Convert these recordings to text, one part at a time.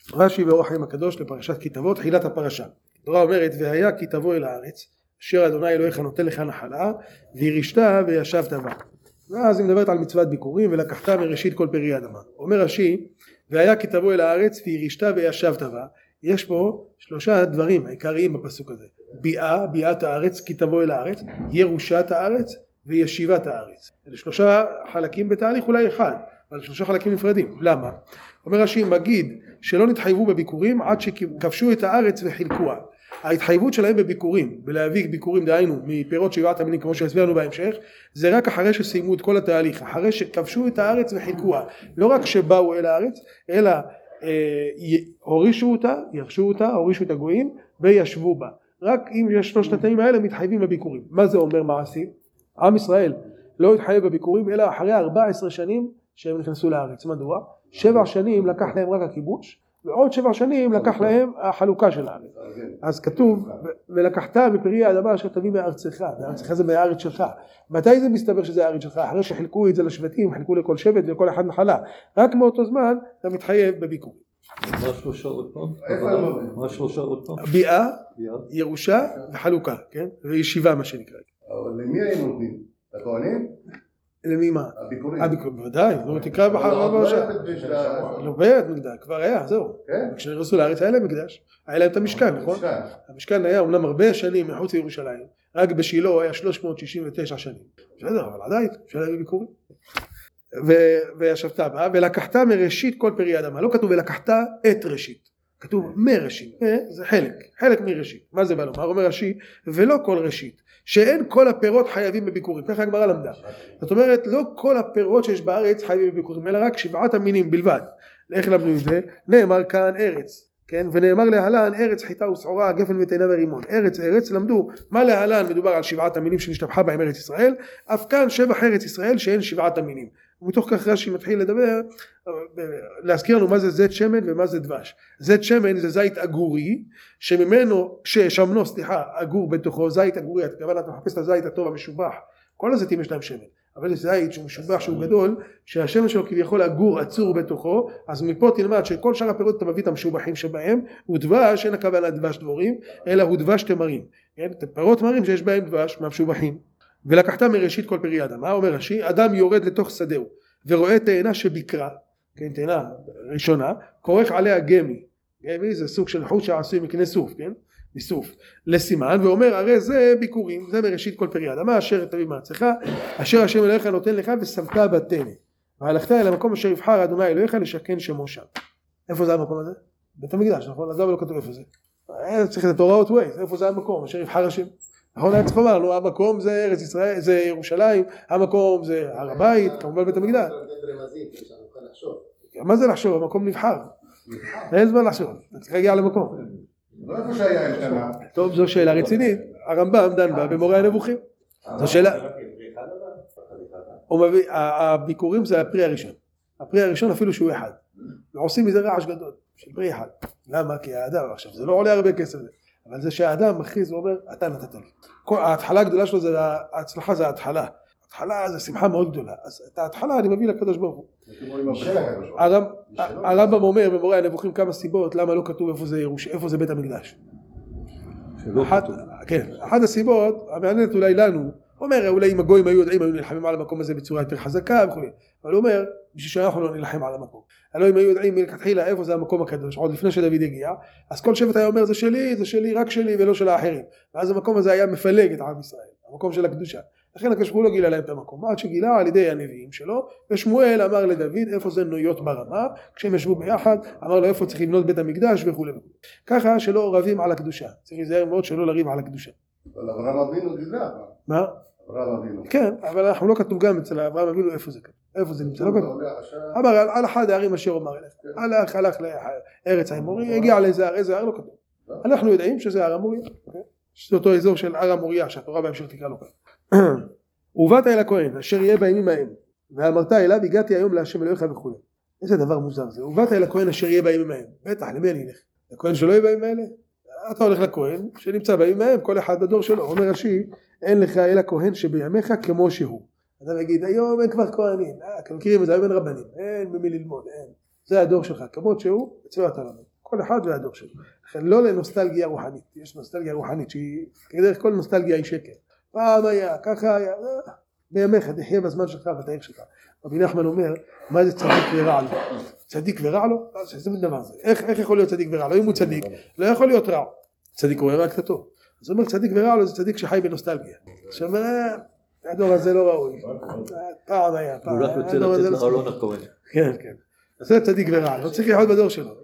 רש"י באורח חיים הקדוש לפרשת כי תבוא, תחילת הפרשה. התורה אומרת, והיה כי תבוא אל הארץ, אשר אדוני אלוהיך נותן לך נחלה, וירשת וישבת בה. ואז היא מדברת על מצוות ביקורים, ולקחת מראשית כל פרי האדמה. אומר רש"י, והיה כי תבוא אל הארץ, וירשת וישבת בה. יש פה שלושה דברים העיקריים בפסוק הזה. ביאת הארץ, כי תבוא אל הארץ, ירושת הארץ, וישיבת הארץ. אלה שלושה חלקים בתהליך, אולי אחד, אבל שלושה חלקים נפרדים. למה? אומר רש"י, מגיד שלא נתחייבו בביקורים עד שכבשו את הארץ וחילקוה. ההתחייבות שלהם בביקורים, בלהביא ביקורים דהיינו מפירות שבעת המינים כמו שהסברנו בהמשך, זה רק אחרי שסיימו את כל התהליך, אחרי שכבשו את הארץ וחילקוה. לא רק שבאו אל הארץ, אלא הורישו אותה, ירשו אותה, הורישו את הגויים וישבו בה. רק אם יש שלושת התנאים האלה מתחייבים בביקורים. מה זה אומר מעשי? עם ישראל לא התחייב בביקורים אלא אחרי 14 שנים שהם נכנסו לארץ. מדוע? 7 שנים לקח להם רק הכיבוש, ועוד 7 שנים לקח להם החלוקה של הארץ. אז כתוב, ולקחת מפרי האדמה אשר תביא מארצך, מארצך זה מהארץ שלך. מתי זה מסתבר שזה הארץ שלך? אחרי שחילקו את זה לשבטים, חילקו לכל שבט ולכל אחד נחלה. רק מאותו זמן אתה מתחייב בביקורים. מה שלושה עוד פעם? מה שלושה עוד פעם? ביאה, ירושה וחלוקה, כן? וישיבה מה שנקרא. אבל למי היינו נותנים? לכהנים? למי מה? הביקורים. בוודאי, לא תקרא בחר בראשה. לא בית מקדש, כבר היה, זהו. כשנכנסו לארץ היה להם מקדש, היה להם את המשכן, נכון? המשכן היה אומנם הרבה שנים מחוץ לירושלים, רק בשילה היה 369 שנים. בסדר, אבל עדיין, אפשר להביא ביקורים. וישבת בה, ולקחת מראשית כל פרי האדמה. לא כתוב ולקחת את ראשית, כתוב מראשית, זה חלק מראשית. מה זה בא לומר? אומר רש"י, ולא כל ראשית, שאין כל הפירות חייבים בביקורים. ככה הגמרא למדה. זאת אומרת, לא כל הפירות שיש בארץ חייבים בביקורים, אלא רק 7 המינים בלבד. איך למדו את זה? נאמר כאן ארץ, כן? ונאמר להלן ארץ חיטה ושעורה, גפן ותאנה ורימון. ארץ, למדו מה להלן מדובר על 7 המינים שנשתבחה בהם ארץ ישראל, אף כאן שבח ארץ ישראל שאין 7 המינים. ומתוך כך רש"י מתחיל לדבר, להזכיר לנו מה זה זית שמן ומה זה דבש. זית שמן זה זית אגורי, שממנו, אגור בתוכו, זית אגורי, הכוונה אתה מחפש את הזית הטוב המשובח, כל הזיתים יש להם שמן, אבל יש זית שהוא משובח שהוא גדול, שהשמן שלו כביכול אגור עצור בתוכו, אז מפה תלמד שכל שאר הפירות אתה מביא את המשובחים שבהם, הוא דבש, אין הכוונה דבש דבורים, אלא הוא דבש תמרים, כן? פירות תמרים שיש בהם דבש מהמשובחים. ולקחת מראשית כל פרי האדמה, אומר רש"י, אדם יורד לתוך שדהו ורואה תאנה שביקרה, כן, תאנה ראשונה, כורך עליה גמי זה סוג של חוט שעשוי מקנה סוף, כן, מסוף, לסימן, ואומר הרי זה ביקורים, זה מראשית כל פרי האדמה אשר תביא מארצך, אשר השם אלוהיך נותן לך ושמת בתאנה, והלכת אל המקום אשר יבחר אדוני אלוהיך לשכן שמו שם. איפה זה המקום הזה? בית המקדש, נכון? אז למה לא כתוב איפה זה? צריך את התורה ווייז, איפה זה המקום אשר יבחר השם? נכון, היה צריך לומר, המקום זה ארץ ישראל, זה ירושלים, המקום זה הר הבית, כמובן בית המקדש. מה זה לחשוב? המקום נבחר. אין זמן לחשוב, צריך להגיע למקום. לא איפה שהיה השתנה. טוב, זו שאלה רצינית, הרמב"ם דן בה במורה הנבוכים. זו שאלה. הביקורים זה הפרי הראשון. הפרי הראשון אפילו שהוא אחד. ועושים מזה רעש גדול, של פרי אחד. למה? כי האדם, עכשיו, זה לא עולה הרבה כסף. אבל זה שהאדם מכריז ואומר, אתה נתת לי. ההתחלה הגדולה שלו, ההצלחה זה ההתחלה. ההתחלה זה שמחה מאוד גדולה. אז את ההתחלה אני מביא לקדוש ברוך הוא. הרמב"ם אומר במורה הנבוכים כמה סיבות, למה לא כתוב איפה זה בית המקדש. אחת הסיבות, המעניינת אולי לנו, אומר אולי אם הגויים היו יודעים, היו נלחמים על המקום הזה בצורה יותר חזקה וכו'. אבל הוא אומר, בשביל שאנחנו לא נלחם על המקום. הלוא אם היו יודעים מלכתחילה איפה זה המקום הקדוש, עוד לפני שדוד הגיע, אז כל שבט היה אומר זה שלי, רק שלי ולא של האחרים. ואז המקום הזה היה מפלג את עם ישראל, המקום של הקדושה. לכן הקדוש ברוך הוא לא גילה להם את המקום, עד שגילה על ידי הנביאים שלו, ושמואל אמר לדוד איפה זה נויות ברמה, כשהם ישבו ביחד, אמר לו איפה צריך לבנות בית המקדש וכו'. ככה שלא רבים על הקדושה, צריך להיזהר מאוד שלא לריב על הקדושה. אבל אברהם אבינו גילה. מה? אברהם אבינו. כן, אבל אנחנו לא כתוב גם אצל אברהם אבינו איפה זה כתוב. איפה זה נמצא? לא כתוב. אמר על אחד הערים אשר אומר אליך. הלך לארץ האמורי, הגיע לאיזה הר לא כתוב. אנחנו יודעים שזה הר המוריה. שזה אותו אזור של הר המוריה, שהתורה בהמשך תקרא לו כאן. ובאת אל הכהן אשר יהיה בימים ההם, ואמרת אליו הגעתי היום להשם אלוהיך וכו'. איזה דבר מוזר זה. ובאת אל הכהן אשר יהיה בימים ההם. בטח, למי אני אלך? לכהן שלא יהיה בימים האלה? אתה הולך לכהן שנמצא בימים ההם, כל אחד בדור שלו. אומר רש"י, אין לך אלא כהן שבימיך כמו שהוא. אדם יגיד, היום אין כבר כהנים, אתם מכירים את זה, היום אין רבנים, אין ממי ללמוד, אין. זה הדור שלך, כמות שהוא, אצלו אתה לומד. כל אחד והדור שלו. לכן לא לנוסטלגיה רוחנית, יש נוסטלגיה רוחנית שהיא, כדרך כל נוסטלגיה היא שקר. פעם היה, ככה היה, בימיך, תחיה בזמן שלך ותאיר שלך. רבי נחמן אומר, מה זה צדיק ורע לו? צדיק ורע לו? זה דבר זה. איך יכול להיות צדיק ורע לו? אם הוא צדיק, לא יכול להיות רע. צדיק רואה רק את הטוב. אז הוא אומר, צדיק ורע לו זה צדיק שחי בנוסטלגיה. שאומר, הדור הזה לא ראוי. פעם היה, פעם. הוא רק רוצה לתת לך לא נכון. כן, כן. זה צדיק ורע, לא צריך לחיות בדור שלו.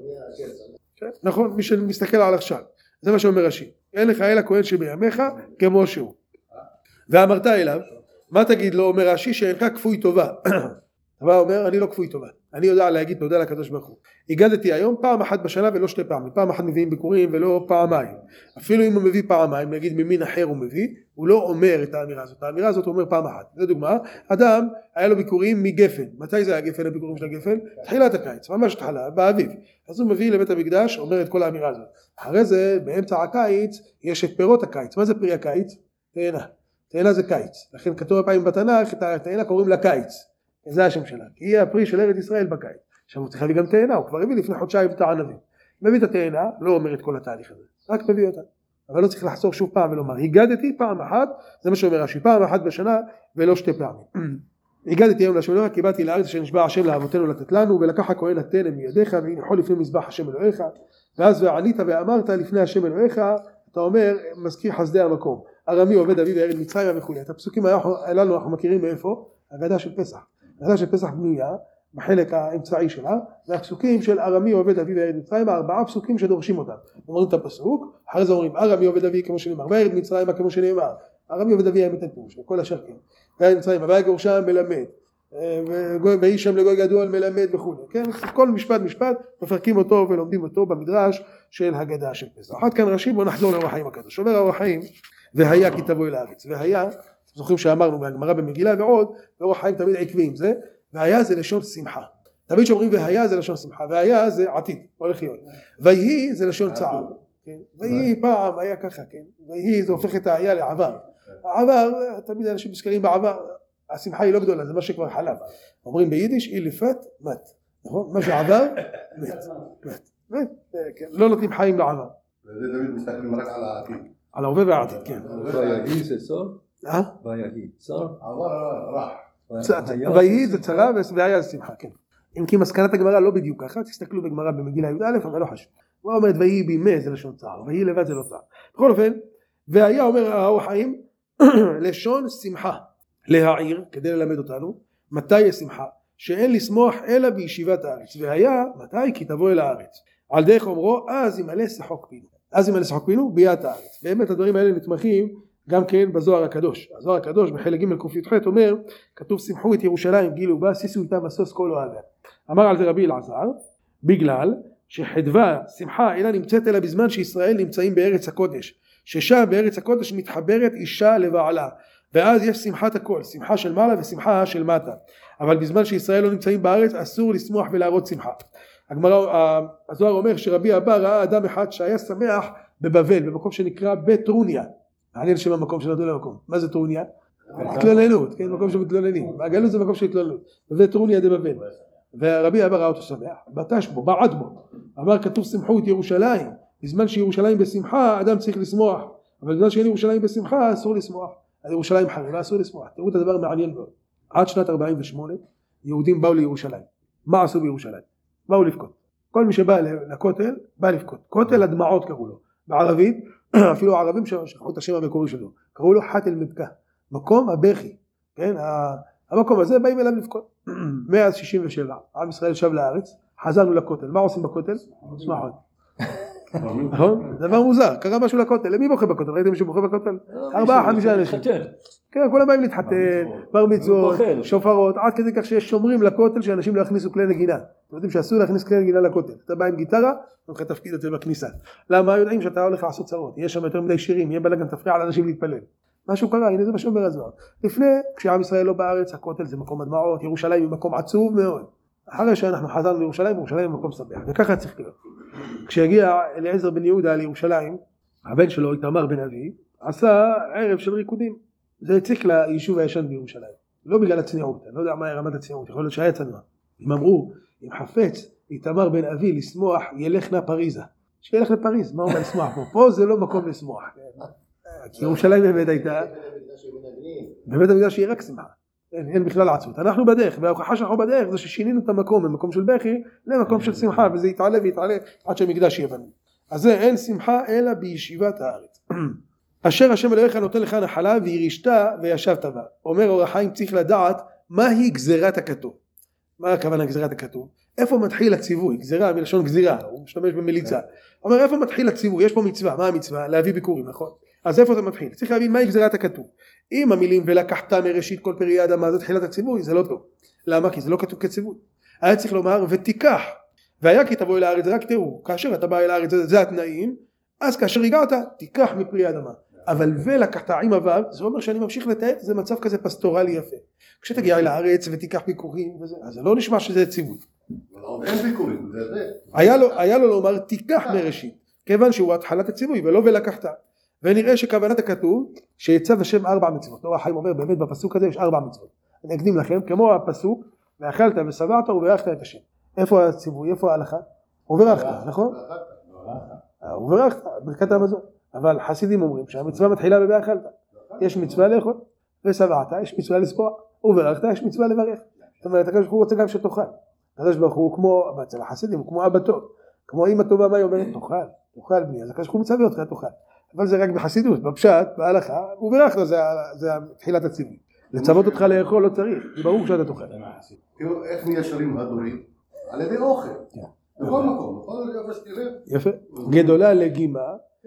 נכון, מי שמסתכל על עכשיו. זה מה שאומר רש"י. אין לך אלא כהן שבימיך כמו שהוא. ואמרת אליו, מה תגיד לו? אומר רש"י שאינך כפוי טובה. אבל אומר, אני לא כפוי טובה. אני יודע להגיד תודה לקדוש ברוך הוא. הגדתי היום פעם אחת בשנה ולא שתי פעמים. פעם אחת מביאים ביקורים ולא פעמיים. אפילו אם הוא מביא פעמיים, נגיד ממין אחר הוא מביא, הוא לא אומר את האמירה הזאת. האמירה הזאת הוא אומר פעם אחת. זו דוגמה, אדם היה לו ביקורים מגפן. מתי זה היה גפן, הביקורים של הגפן? תחילת הקיץ, ממש תחלה, באביב. אז הוא מביא לבית המקדש, אומר את כל האמירה הזאת. אחרי זה, באמצע הקיץ, יש את פירות הקיץ. מה זה פרי הקיץ? תאנה. תאנה זה קיץ. לכן כתוב פעמים בתנ"ך, את התאנה קוראים לה קיץ. זה השם שלה. כי היא הפרי של ארץ ישראל בקיץ. עכשיו הוא צריך להביא גם תאנה, הוא כבר הביא לפני חודשיים את הענבים. מביא את התאנה, לא אומר את כל התהליך הזה. רק מביא אותה. אבל לא צריך לחזור שוב פעם ולומר, הגדתי פעם אחת, זה מה שאומר רש"י, פעם אחת בשנה ולא שתי פעמים. הגדתי היום להשם אלוהיך, כי באתי לארץ שנשבע השם לאבותינו לתת לנו, ולקח הכהן התנא מידיך, והניחו לפני מזבח השם אלוהיך, ואז וענית ואמרת לפני השם אלוהיך, אתה אומר, מזכיר חסדי המקום. ארמי עובד אביו וירד מצרים וכו'. את הפסוקים הללו אנחנו מכירים מאיפה? הגדה של פסח. הגדה של פסח בנויה בחלק האמצעי שלה, והפסוקים של ארמי עובד אביו וירד מצרים, 4 פסוקים שדורשים אותם. אומרים את הפסוק, אחרי זה אומרים ארמי עובד אביו כמו שנאמר, וירד מצרים כמו שנאמר, ארמי עובד אביו האמת פירוש, וכל השאר כן. וירד מצרים, ויגורשם מלמד, ויהי שם לגוי גדול מלמד וכו'. כן? כל משפט מפרקים אותו ולומדים אותו במדרש של הגדה של פסח. עד כאן רש"י, בואו נחזור לאור החיים הקדוש. אומר האור החיים, והיה כי תבוא אל הארץ. והיה, זוכרים שאמרנו מהגמרא במגילה ועוד, ואור החיים תמיד עקביים זה, והיה זה לשון שמחה. תמיד שאומרים והיה זה לשון שמחה, והיה זה עתיד, הולך להיות. ויהי זה לשון צער. ויהי פעם היה ככה, כן? ויהי זה הופך את היה לעבר. העבר, תמיד אנשים מזכרים בעבר, השמחה היא לא גדולה, זה מה שכבר חלב. אומרים ביידיש, אי לפת, מת. נכון? מה שעבר, מת. לא נותנים חיים לעבר. וזה תמיד מסתכלים רק על העתיד. על ההווה והעתיד, כן. ויהי זה צר? ויהי צר? עבר רע. ויהי זה צרה והיה זה שמחה, כן. אם כי מסקנת הגמרא לא בדיוק ככה, תסתכלו בגמרא במגילה י"א, אבל לא חשוב. הוא אומרת ויהי בימי זה לשון צער, ויהי לבד זה לא צער. בכל אופן, והיה אומר האור החיים, לשון שמחה. להעיר, כדי ללמד אותנו, מתי יש שמחה? שאין לשמוח אלא בישיבת הארץ. והיה, מתי? כי תבוא אל הארץ. על דרך אומרו, אז ימלא שחוק פינו. אז ימלא שחוק פינו, ביאת הארץ. באמת הדברים האלה נתמכים גם כן בזוהר הקדוש. הזוהר הקדוש בחלק ג' ק"ח אומר, כתוב שמחו את ירושלים גילו בה, שישו איתה משוש כל אוהביה. אמר על זה רבי אלעזר, בגלל שחדווה, שמחה, אינה נמצאת אלא בזמן שישראל נמצאים בארץ הקודש. ששם בארץ הקודש מתחברת אישה לבעלה. ואז יש שמחת הכל, שמחה של מעלה ושמחה של מטה. אבל בזמן שישראל לא נמצאים בארץ אסור לשמוח ולהראות שמחה. הזוהר אומר שרבי אבא ראה אדם אחד שהיה שמח בבבל, במקום שנקרא בית טרוניה. מעניין שם המקום שנדעו למקום. מה זה טרוניה? התלוננות, כן? מקום שמתלוננים. והגלות זה מקום של התלוננות. בבית טרוניה דה בבל. ורבי אבא ראה אותו שמח, בטש בו, בעט בו. אמר כתוב שמחו את ירושלים. בזמן שירושלים בשמחה אדם צריך לשמוח. אבל בזמן שאין ירושלים בשמחה אסור לשמוח. על ירושלים חריבה אסור לשמוח. תראו את הדבר המעניין מאוד. עד שנת 48 יהודים באו לירושלים. מה עשו בירושלים? באו לבכות. כל מי שבא לכותל בא לבכות. כותל הדמעות קראו לו. בערבית, אפילו הערבים שכחו את השם המקורי שלו, קראו לו חתל מבכה. מקום הבכי. כן? המקום הזה באים אליו לבכות. מאז 67 עם ישראל שב לארץ, חזרנו לכותל. מה עושים בכותל? שמחות. נכון? דבר מוזר, קרה משהו לכותל. למי בוכה בכותל? ראיתם מישהו בוכה בכותל? 4-5 אנשים. כן, כולם באים להתחתן, בר מצוות, שופרות, עד כדי כך שיש שומרים לכותל שאנשים לא יכניסו כלי נגינה. אתם יודעים שאסור להכניס כלי נגינה לכותל. אתה בא עם גיטרה, אתה לך תפקיד את זה בכניסה. למה? יודעים שאתה הולך לעשות צרות, יש שם יותר מדי שירים, יהיה בלגן, תפריע על אנשים להתפלל. משהו קרה, הנה זה מה שאומר הזוהר. לפני, כשעם ישראל לא בארץ, הכותל זה מקום הדמעות, ירושלים היא מקום עצוב מאוד. אחרי שאנחנו חזרנו לירושלים, ירושלים היא מקום שמח, וככה צריך להיות. כשיגיע אליעזר בן יהודה לירושלים, הבן שלו איתמר בן אבי, עשה ערב של ריקודים. זה הציק ליישוב הישן בירושלים. לא בגלל הצניעות, אני לא יודע מה רמת הצניעות, יכול להיות שהיה צנוע. הם אמרו, אם חפץ איתמר בן אבי לשמוח ילך נא פריזה. שילך לפריז, מה אומר לשמוח פה? פה זה לא מקום לשמוח. כי ירושלים באמת הייתה, בבית המקדש יהיה רק שמחה. אין בכלל עצות. אנחנו בדרך, וההוכחה שאנחנו בדרך זה ששינינו את המקום ממקום של בכי למקום של שמחה, וזה יתעלה ויתעלה עד שהמקדש יהיה בנו. אז זה אין שמחה אלא בישיבת הארץ. אשר השם אלוהיך נותן לך נחלה וירישת וישבת בה. אומר אור החיים, צריך לדעת מהי גזירת הכתוב. מה הכוונה גזירת הכתוב? איפה מתחיל הציווי? גזירה מלשון גזירה, הוא משתמש במליצה. אומר איפה מתחיל הציווי? יש פה מצווה, מה המצווה? להביא ביקורים, נכון? אז איפה זה מתחיל? צריך להבין מהי גזירת הכתוב. אם המילים ולקחת מראשית כל פרי האדמה זה תחילת הציווי, זה לא טוב. למה? כי זה לא כתוב כציווי. היה צריך לומר ותיקח, והיה כי תבוא אל הארץ, רק תראו, כאשר אתה בא אל הארץ זה התנאים, אז כאשר הגעת תיקח מפרי האדמה. אבל ולקחת עם הוו, זה אומר שאני ממשיך לתאר, זה מצב כזה פסטורלי יפה. כשתגיע אל הארץ ותיקח ביקורים וזה, אז זה לא נשמע שזה ציווי. אין ביקורים, זה זה. היה לו לומר תיקח מראשית, כיוון שהוא התחלת הציווי ולא ולקחת. ונראה שכוונת הכתוב שיצב השם 4 מצוות. אור החיים אומר באמת בפסוק הזה יש 4 מצוות. אני אקדים לכם כמו הפסוק ואכלת ושבעת וברכת את השם. איפה הציווי? איפה ההלכה? וברכת, נכון? וברכת, ברכת המזון. אבל חסידים אומרים שהמצווה מתחילה בבאכלת. יש מצווה לאכול ושבעת, יש מצווה לספוע, וברכת יש מצווה לברך. זאת אומרת, הקדוש ברוך הוא רוצה גם שתאכל. הקדוש ברוך הוא כמו אצל החסידים, כמו אבא טוב, כמו אמא טובה, מה היא אומרת? תאכל בני, אז הקדוש ברוך הוא מצווה אותך תאכל. אבל זה רק בחסידות, בפשט, בהלכה, וברכת זה תחילת הציווי. לצוות אותך לאכול לא צריך, זה ברור שאתה תאכל. תראו איך מיישרים הדורים? על ידי אוכל. בכל מקום, בכל יפה שתראה. יפה. גדולה לגימה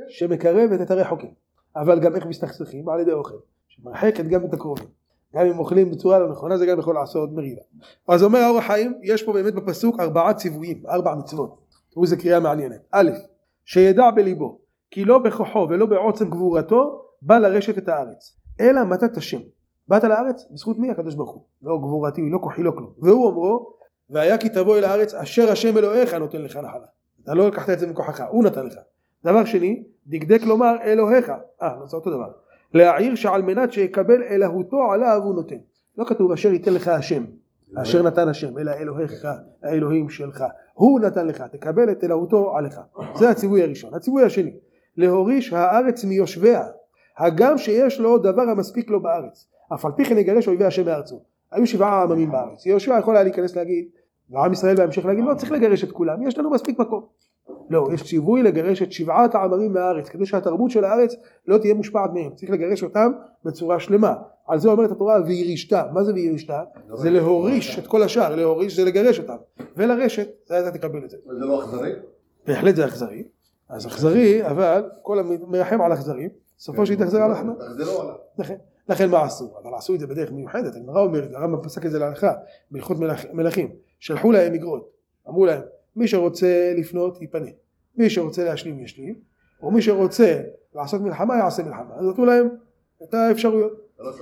שמקרבת את הרחוקים. אבל גם איך מסתכסכים? על ידי אוכל. שמרחקת גם את הקרובים. גם אם אוכלים בצורה לא נכונה, זה גם יכול לעשות מריבה. אז אומר האור החיים, יש פה באמת בפסוק 4 ציוויים, 4 מצוות. תראו איזה קריאה מעניינת. א', שידע בליבו, כי לא בכוחו ולא בעוצם גבורתו, בא לרשת את הארץ. אלא מתת השם. באת לארץ? בזכות מי? הקדוש ברוך הוא. לא גבורתי, לא כוחי, לא כלום. והוא אומרו, והיה כי תבוא אל הארץ, אשר השם אלוהיך נותן לך נחלה. אתה לא לקחת את זה מכוחך, הוא נתן לך. דבר שני, דקדק לומר אלוהיך. זה אותו דבר. להעיר שעל מנת שיקבל אלוהותו עליו הוא נותן. לא כתוב אשר ייתן לך השם, אשר נתן השם, אלא אלוהיך, האלוהים שלך. הוא נתן לך, תקבל את אלוהותו עליך. זה הציווי הראשון. הציווי השני, להוריש הארץ מיושביה, הגם שיש לו דבר המספיק לו בארץ. אף על פי כן יגרש אויבי השם מארצו. היו 7 עממים בארץ. יהושע יכול היה להיכנס להגיד, ועם ישראל בהמשך להגיד, לא צריך לגרש את כולם, יש לנו מספיק מקום. לא, יש ציווי לגרש את 7 העממים מהארץ, כדי שהתרבות של הארץ לא תהיה מושפעת מהם. צריך לגרש אותם בצורה שלמה. על זה אומרת התורה, וירישת. מה זה וירישת? זה להוריש את כל השאר, להוריש זה לגרש אותם. ולרשת, זה אתה תקבל את זה. זה לא אכזרי? בהחלט זה אכזרי. אז אכזרי, אבל כל המרחם על אכזרים, סופו שיתאכזר על החמור. תחזרו עליו. לכן מה עשו? אבל עשו את זה בדרך מיוחדת. הגמרא אומרת, הרמב"ם פסק את זה להלכה, בהלכות מלכים. שלחו להם אגרות. אמרו להם, מי שרוצה לפנות ייפנה. מי שרוצה להשלים ישלים, או מי שרוצה לעשות מלחמה יעשה מלחמה. אז נתנו להם את האפשרויות.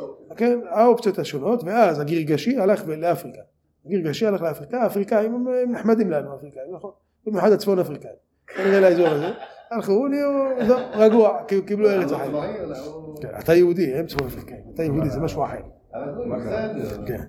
כן, האופציות השונות, ואז הגרגשי הלך לאפריקה. הגרגשי הלך לאפריקה, האפריקאים הם נחמדים לנו, האפריקאים, נכון? במיוחד הצפון אפריקאים. כנראה לאזור הזה. הלכו, נהיו רגוע, קיבלו ארץ אחרת. אתה יהודי, הם צפון אפריקאים. אתה יהודי, זה משהו אחר. כן.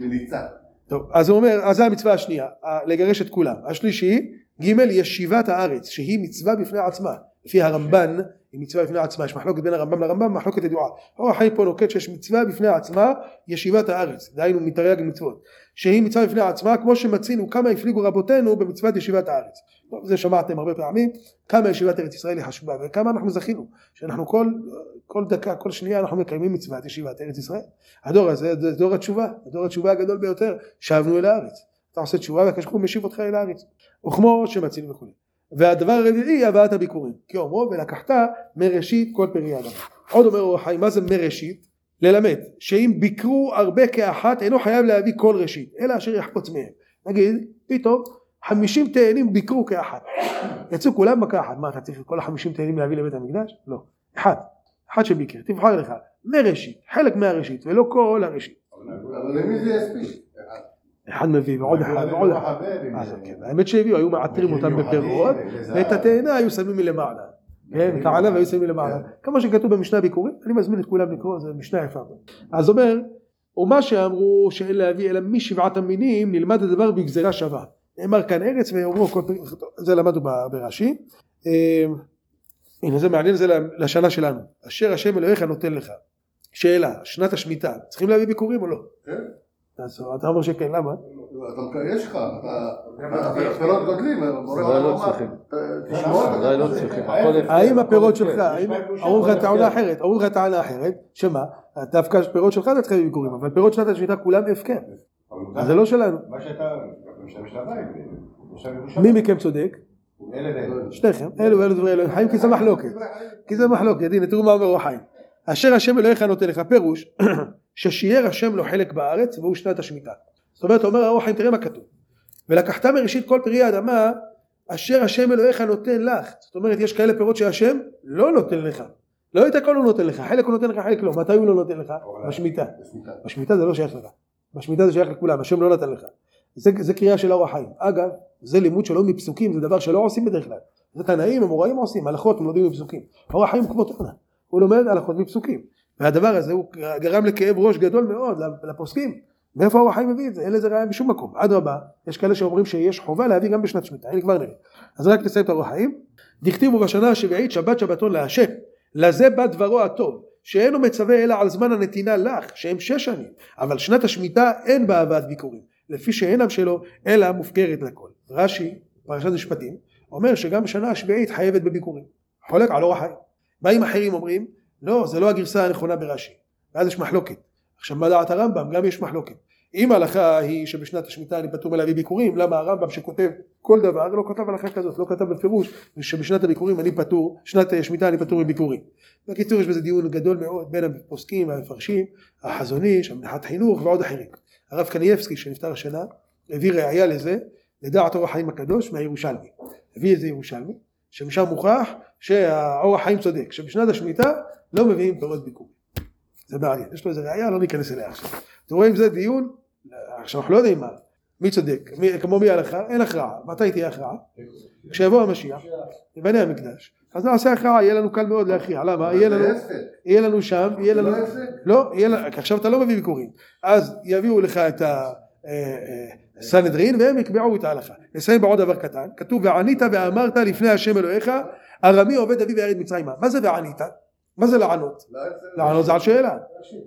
טוב, אז הוא אומר, אז זה המצווה השנייה, לגרש את כולם. השלישי, ג' ישיבת הארץ, שהיא מצווה בפני עצמה. לפי הרמב"ן, היא מצווה בפני עצמה. יש מחלוקת בין הרמב"ם לרמב"ם, מחלוקת ידועה. אור החיים פה נוקט שיש מצווה בפני עצמה, ישיבת הארץ. דהיינו מתרי"ג מצוות. שהיא מצווה בפני עצמה, כמו שמצינו כמה הפליגו רבותינו במצוות ישיבת הארץ. טוב, זה שמעתם הרבה פעמים, כמה ישיבת ארץ ישראל היא חשובה, וכמה אנחנו זכינו. שאנחנו כל דקה, כל שנייה אנחנו מקיימים מצוות ישיבת ארץ ישראל. הדור הזה, זה דור התשובה, הדור התשובה הגדול ביותר, שבנו אל הארץ. אתה עושה תשובה והקדוש ברוך הוא משיב אותך אל הארץ. וכמו שמצינו וכו'. והדבר הרביעי, הבאת הביקורים. כי אומרו, ולקחת מראשית כל פרי האדמה. עוד אומר אור החיים, מה זה מראשית? ללמד, שאם ביקרו הרבה כאחת, אינו חייב להביא כל ראשית, אלא אשר יחפוץ מהם. נגיד, פתאום, 50 תאנים ביקרו כאחת. יצאו כולם מכה אחת. מה, אתה צריך כל 50 תאנים להביא לבית המקדש? לא. אחד שביקר. תבחר לך, מראשית, חלק מהראשית, ולא כל הראשית. אבל למי זה יספיק? אחד מביא ועוד אחד ועוד אחד. האמת שהביאו, היו מעטרים אותם בפירות, ואת התאנה היו שמים מלמעלה. את הענב היו שמים מלמעלה. כמו שכתוב במשנה הביקורים, אני מזמין את כולם לקרוא, זה משנה יפה. אז אומר, ומה שאמרו שאין להביא אלא מ7 המינים, נלמד הדבר בגזרה שווה. נאמר כאן ארץ ויאמרו כל פרי, זה למדנו ברש"י. הנה זה מעניין, זה לשנה שלנו. אשר השם אלוהיך נותן לך. שאלה, שנת השמיטה, צריכים להביא ביקורים או לא? כן. אתה אומר שכן, למה? יש לך, הפירות גודלים, לא צריכים. לא צריכים. האם הפירות שלך, אמרו לך טענה אחרת, שמה? דווקא הפירות שלך אתה צריך להביא ביקורים, אבל פירות שנת השמיטה כולם הפקר. אז זה לא שלנו. מה שאתה משתמש לבית. מי מכם צודק? שניכם, אלו דברי אלוהים חיים, כי זה מחלוקת. כי זה מחלוקת, הנה תראו מה אומר אור החיים. אשר השם אלוהיך נותן לך, פירוש ששיער השם לו חלק בארץ והוא שנת השמיטה. זאת אומרת, אומר אור החיים, תראה מה כתוב. ולקחת מראשית כל פרי האדמה אשר השם אלוהיך נותן לך. זאת אומרת, יש כאלה פירות שהשם לא נותן לך. לא את הכל הוא נותן לך, חלק הוא נותן לך, חלק לא. מתי הוא לא נותן לך? בשמיטה. בשמיטה זה לא שייך לך. בשמיטה זה שייך לכולם, השם לא נתן לך. זה קריאה של אור החיים. אגב, זה לימוד שלא מפסוקים, זה דבר שלא עושים בדרך כלל. זה תנאים, אמוראים עושים, הלכות הם לומדים מפסוקים. אור החיים כמו תורה. הוא לומד הלכות מפסוקים. והדבר הזה הוא גרם לכאב ראש גדול מאוד לפוסקים. מאיפה אור החיים מביא את זה? אין לזה ראיה בשום מקום. אדרבה, יש כאלה שאומרים שיש חובה להביא גם בשנת שמיטה. הנה כבר נראה. אז רק נסיים את אור החיים. דכתיבו בשנה השביעית שבת שבתון להשם. לזה בא דברו הטוב. שאינו מצווה אלא על זמן הנתינה לך, שהם 6 שנים. אבל שנת השמיטה אין בה הבאת ביקורים. לפי שאינם שלו, אלא מופקרת לכל. רש"י, פרשת משפטים, אומר שגם שנה השביעית חייבת בביקורים. חולק על אור החיים. באים אחרים אומרים, לא, זה לא הגרסה הנכונה ברש"י. ואז יש מחלוקת. עכשיו מה דעת הרמב"ם? גם יש מחלוקת. אם ההלכה היא שבשנת השמיטה אני פטור מלהביא ביקורים, למה הרמב"ם שכותב כל דבר לא כתב הלכה כזאת, לא כתב בפירוש שבשנת הביקורים אני פטור, שנת השמיטה אני פטור מביקורים. בקיצור יש בזה דיון גדול מאוד בין הפוסקים והמפרשים, החזון איש, המנחת חינוך ועוד אחרים. הרב קנייבסקי שנפטר השנה הביא ראיה לזה, לדעת אור החיים הקדוש מהירושלמי. הביא איזה ירושלמי, שמשם מוכח שהאור החיים צודק, שבשנת השמיטה לא מביאים פירות ביקורים. זה מעניין, יש לו איזה ראיה, לא ניכנס אליה עכשיו. אתם רואים, זה דיון, עכשיו אנחנו לא יודעים מה, מי צודק, כמו מי הלכה, אין הכרעה. מתי תהיה הכרעה? כשיבוא המשיח, יבנה המקדש, אז נעשה הכרעה, יהיה לנו קל מאוד להכריע. למה? יהיה לנו שם, יהיה לנו... לא, עכשיו אתה לא מביא ביקורים. אז יביאו לך את הסנהדרין והם יקבעו את ההלכה. נסיים בעוד דבר קטן, כתוב וענית ואמרת לפני השם אלוהיך, ארמי עובד אבי וירד מצרימה. מה זה וענית? מה זה לענות? לענות זה על שאלה.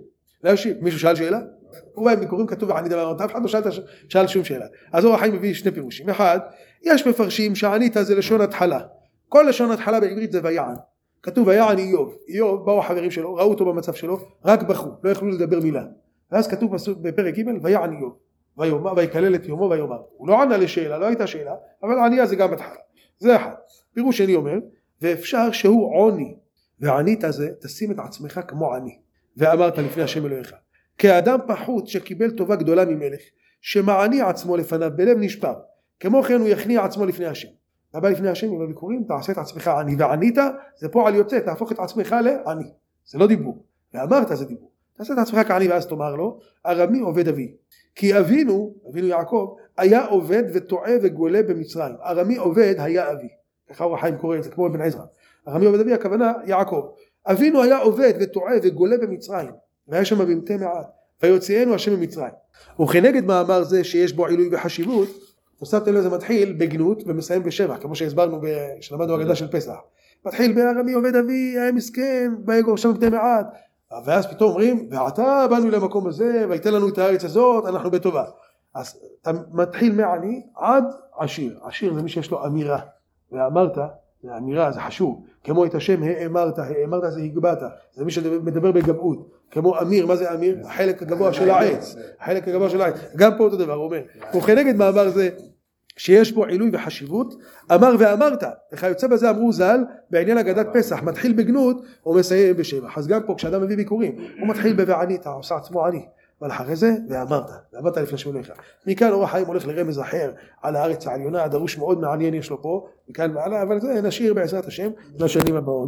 להשיב. מישהו שאל שאלה? הוא בא עם ביקורים כתוב וענית ואמרת, אף אחד לא שאל שום שאלה. אז אור החיים מביא 2 פירושים. אחד, יש מפרשים שענית זה לשון התחלה. כל לשון התחלה בעברית זה ויען. כתוב ויען איוב. איוב באו החברים שלו, ראו אותו במצב שלו, רק בכו, לא יכלו לדבר מילה. ואז כתוב בפרק ג' ויען איוב. ויקלל את יומו ויאמר. הוא לא ענה לשאלה, לא הייתה שאלה, אבל ענייה זה גם התחלה. זה אחד. פירוש שני אומר, ואפשר שהוא עוני. וענית זה, תשים את עצמך כמו עני. ואמרת לפני השם אלוהיך. כאדם פחות שקיבל טובה גדולה ממלך, שמעני עצמו לפניו בלב נשבר. כמו כן הוא יכניע עצמו לפני השם. הבא לפני השם עם הביקורים, תעשה את עצמך עני. וענית זה פועל יוצא, תהפוך את עצמך לעני. זה לא דיבור. ואמרת זה דיבור. תעשה את עצמך כעני ואז תאמר לו, ארמי עובד אבי. כי אבינו יעקב, היה עובד וטועה וגולה במצרים. ארמי עובד היה אבי. ככה אור החיים קורא את זה, כמו בן עזרא. ארמי עובד אבי, הכוונה יעקב. אבינו היה עובד וטועה וגולה במצרים. והיה שם במתי מעט. ויוציאנו השם ממצרים. וכנגד מאמר זה שיש בו עילוי וחשיבות, נוספתם לזה מתחיל בגנות ומסיים בשבח, כמו שהסברנו שלמדנו הגדה של פסח. מתחיל בארמי עובד אבי, היה מסכן, ויגור שם במתי מעט. ואז פתאום אומרים, ועתה באנו למקום הזה, ויתן לנו את הארץ הזאת, אנחנו בטובה. אז אתה מתחיל מעני עד עשיר. עשיר זה מי שיש לו אמירה. ואמרת, זה אמירה, זה חשוב. כמו את השם האמרת, האמרת זה הגבעת. זה מי שמדבר בגבעות. כמו אמיר, מה זה אמיר? החלק הגבוה של העץ. החלק הגבוה של העץ. גם פה אותו דבר, הוא אומר. וכנגד מאמר זה, שיש בו עילוי וחשיבות, אמר ואמרת, וכיוצא בזה אמרו ז"ל, בעניין הגדת פסח, מתחיל בגנות, ומסיים בשבח. אז גם פה, כשאדם מביא ביקורים, הוא מתחיל בווענית, עושה עצמו עני. אבל אחרי זה, ואמרת לפני שמוליך. מכאן אור החיים הולך לרמז אחר, על הארץ העליונה, הדרוש מאוד מעניין יש לו פה, מכאן מעלה, אבל זה נשאיר בעזרת השם, לשנים הבאות.